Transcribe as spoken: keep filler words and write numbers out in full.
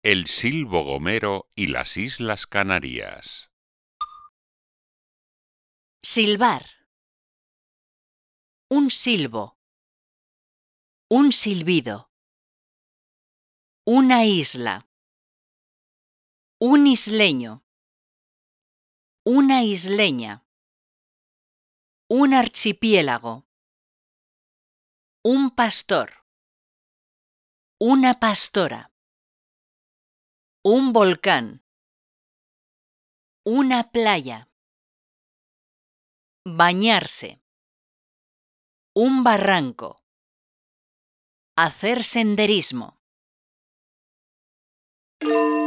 El silbo gomero y las Islas Canarias. Silbar. Un silbo. Un silbido. Una isla. Un isleño. Una isleña. Un archipiélago. Un pastor. Una pastora. Un volcán. Una playa. Bañarse. Un barranco. Hacer senderismo.